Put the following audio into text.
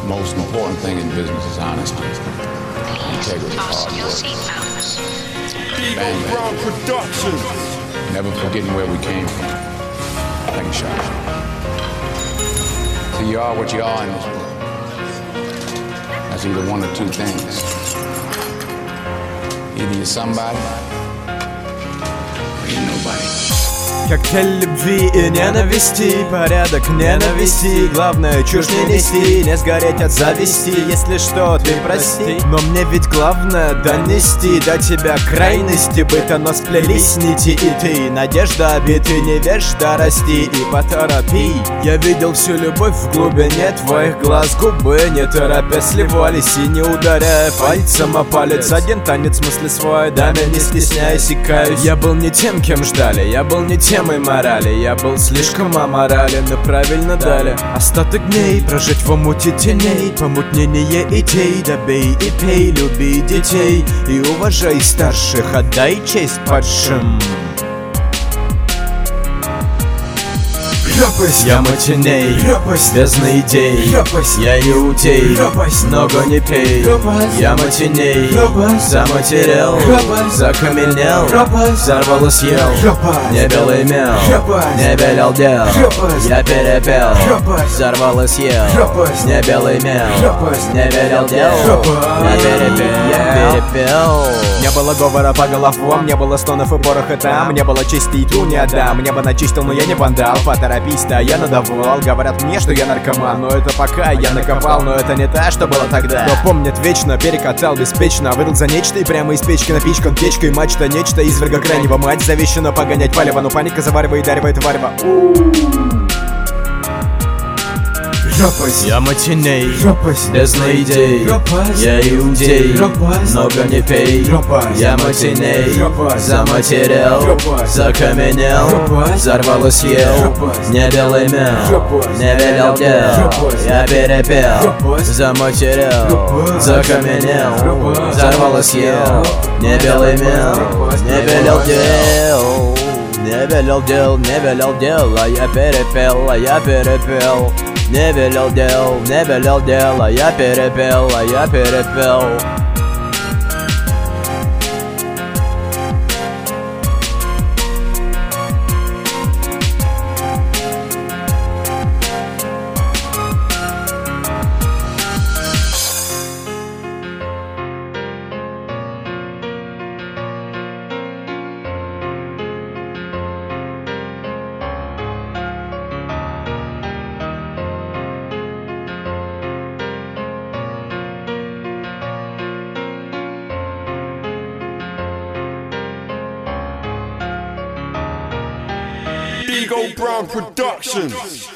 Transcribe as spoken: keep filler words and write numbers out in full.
most important thing in business is honesty. Integrity, hard work. Bang, bang. Production. Never forgetting where we came from. Thank you, Sean. So you are what you are in this world. That's either one or two things. Either you're somebody, or you're nobody. Коктейль любви и ненависти, порядок ненависти. Главное чушь не нести, не сгореть от зависти. Если что, ты прости, но мне ведь главное донести до тебя крайности. Быта, но сплелись нити и ты. Надежда, обиты, невежда, расти и поторопи. Я видел всю любовь в глубине твоих глаз, губы, не торопясь сливались и не ударяя пальцем о палец. Один танец мысли свой, даме не стесняясь и каюсь. Я был не тем, кем ждали, я был не тем, темой морали. Я был слишком аморален и правильно дали остаток дней прожить в омуте теней. Помутнение идей, добей и пей. Люби детей и уважай старших, отдай честь падшим. Рэпость, я матиней, рэпость, бездна идей, рэпость, я иудей, рэпость, много не пей, рэпость, я матиней, рэпость, заматерел, рэпость, закаменел, рэпость, взорвал и съел, рэпость, не белый мел, рэпость, не велел дел, рэпость, я перепел, рэпость, взорвал и съел, рэпость, не белый мел, рэпость, не велел дел, я перепел, я перепел. Не было говора по головам, не было стонов и пороха там, не было чести и ту не отдам. Небо начистил, но я не вандал, поторопись-то, я надавал. Говорят мне, что я наркоман, но это пока я накопал. Но это не та, что было тогда. Кто помнит вечно, перекатал беспечно. Вырыл за нечто и прямо из печки напичкан печкой. Мачта нечто, изверга крайнего мать. Завещано погонять палево, но паника заваривает, даривает варево. Рэпость, я матиней, рэпость, бездна идей, рэпость, я иудей, рэпость, много не пей, рэпость, я матиней, рэпость, заматерел, рэпость, закаменел, рэпость, взорвал и съел, рэпость, не белый мел, рэпость, не велел дел, рэпость, я перепел, рэпость, заматерел, рэпость, закаменел, рэпость, взорвал и съел, не белый мел, не велел дел, не велел дел, не велел дел, а я перепел, а я перепел. Не велел дел, не велел дел, а я перепел, а я перепел. Ego Brown Productions.